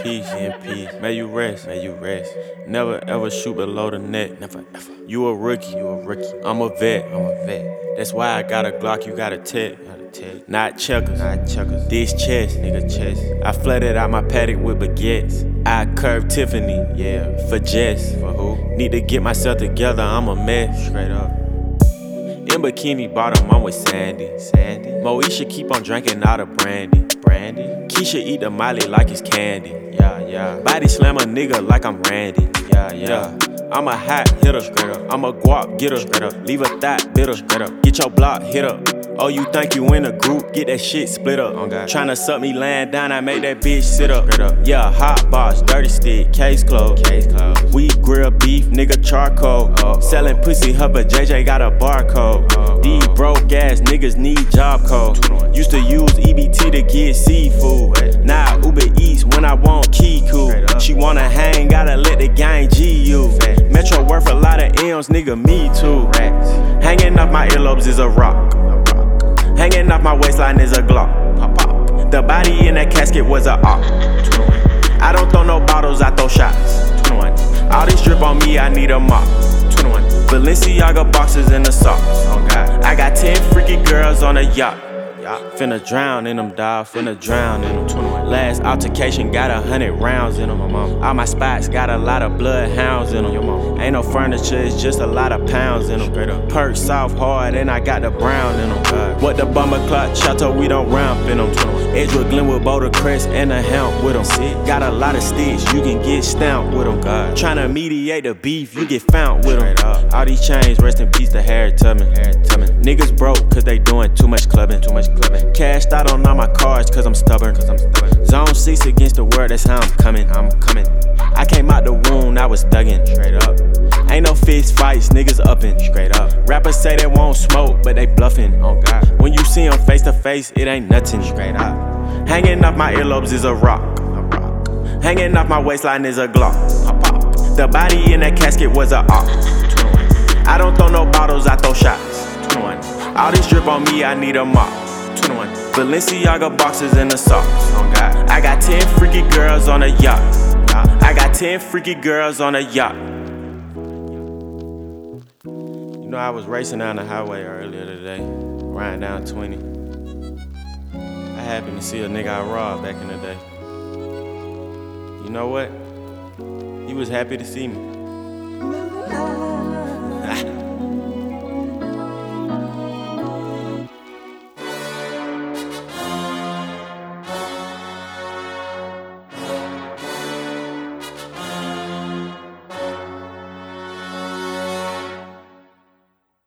peace, in peace. May you rest, may you rest. Never ever shoot below the neck, never ever. You a rookie, you a rookie. I'm a vet, I'm a vet. That's why I got a Glock, you got a tech. Not checkers, not checkers. This chest, nigga, chest. I flooded out my paddock with baguettes. I curved Tiffany, yeah, for Jess. For who? Need to get myself together, I'm a mess. Straight up. In bikini bottom, I'm with Sandy. Moesha keep on drinking all the brandy. Keisha eat the Molly like it's candy. Yeah. Body slam a nigga like I'm Randy. Yeah. I'm a hot hitter, straight up. I'm a guap getter, straight up. Leave a thought bitter, straight up. Get your block hit up. Oh, you think you in a group? Get that shit split up. Tryna suck me laying down, I make that bitch sit up. Yeah, hot box, dirty stick, case closed. We grill beef, nigga charcoal. Selling pussy, her but JJ got a barcode. These broke ass niggas need job code. Used to use EBT to get seafood. Now Uber Eats when I want Kiku. She wanna hang, gotta let the gang G you. Metro worth a lot of M's, nigga, me too. Hanging off my earlobes is a rock. Hanging off my waistline is a Glock. The body in that casket was a op. I don't throw no bottles, I throw shots. All this drip on me, I need a mop. Balenciaga boxes in the socks. I got 10 freaky girls on a yacht. Finna drown in them, dawg, finna drown in them. Last altercation got 100 rounds in them. All my spots got a lot of bloodhounds in them. Ain't no furniture, it's just a lot of pounds in them. Perk soft hard, and I got the brown in them. What the bomber clock, Chateau, we don't ramp in them. Edgewood, Glenwood, Boulder Crest, and a helm with them. Got a lot of sticks, you can get stamped with them. Tryna mediate the beef, you get found with them. All these chains, rest in peace to Harry Tubman. Niggas broke, cause they doing too much clubbing. Cashed out on all my cards, cause I'm stubborn. Zone 6 against the world, that's how I'm coming. I came out the wound, I was thuggin'. Straight up. Ain't no fist fights, niggas uppin'. Straight up. Rappers say they won't smoke, but they bluffin'. Oh God. When you see them face to face, it ain't nothing. Straight up. Hanging off my earlobes is a rock. Hanging off my waistline is a Glock. The body in that casket was a op. I don't throw no bottles, I throw shots. All this drip on me, I need a mop. Balenciaga boxes in the socks. I got 10 freaky girls on a yacht. I got 10 freaky girls on a yacht. You know, I was racing down the highway earlier today, riding down 20. I happened to see a nigga I robbed back in the day. You know what? He was happy to see me.